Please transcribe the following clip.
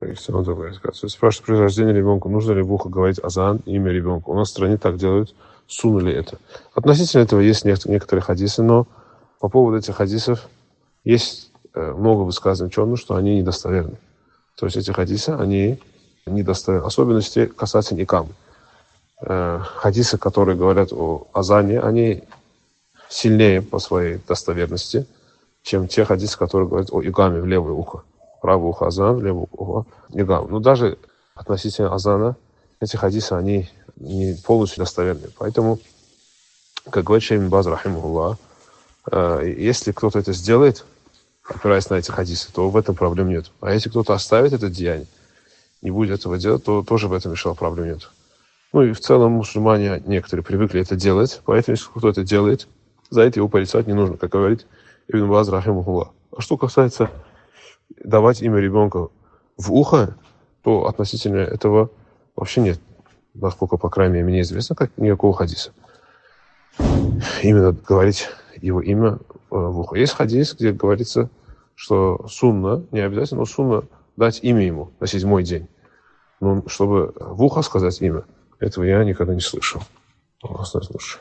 Спрашивают при рождении ребенка, нужно ли в ухо говорить азан, имя ребенка. У нас в стране так делают, сунули это. Относительно этого есть некоторые хадисы, но по поводу этих хадисов есть много высказываний ученых, что они недостоверны. То есть эти хадисы, они недостоверны. Особенности касательно икам. Хадисы, которые говорят о азане, они сильнее по своей достоверности, чем те хадисы, которые говорят о игаме в левое ухо. Правое ухо азан, левое ухо игам. Но даже относительно азана эти хадисы, они не полностью достоверны. Поэтому, как говорит Шейх ибн Баз, рахимахуллах, если кто-то это сделает, опираясь на эти хадисы, то в этом проблем нет. А если кто-то оставит это деяние, не будет этого делать, то тоже в этом решал проблем нет. Ну и в целом мусульмане некоторые привыкли это делать, поэтому если кто-то это делает, за это его порицать не нужно, как говорит Ибн Баз, рахимахуллах. А что касается давать имя ребенка в ухо, то относительно этого вообще нет, насколько, по крайней мере, мне известно, как никакого хадиса. Именно говорить его имя в ухо. Есть хадис, где говорится, что сунна, не обязательно, но сунна дать имя ему на 7-й день. Но чтобы в ухо сказать имя, этого я никогда не слышал.